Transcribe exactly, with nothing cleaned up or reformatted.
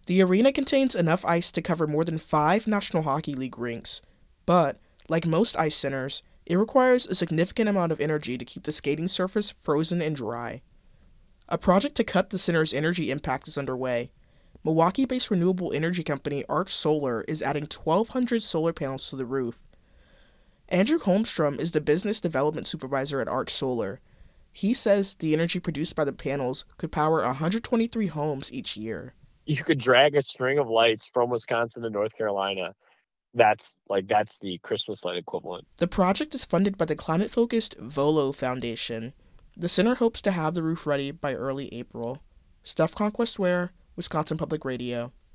The arena contains enough ice to cover more than five National Hockey League rinks, but, like most ice centers, it requires a significant amount of energy to keep the skating surface frozen and dry. A project to cut the center's energy impact is underway. Milwaukee-based renewable energy company Arch Solar is adding twelve hundred solar panels to the roof. Andrew Holmstrom is the business development supervisor at Arch Solar. He says the energy produced by the panels could power one hundred twenty-three homes each year. You could drag a string of lights from Wisconsin to North Carolina. That's like that's the Christmas light equivalent. The project is funded by the climate-focused Volo Foundation. The center hopes to have the roof ready by early April. Steph Conquest Ware, Wisconsin Public Radio.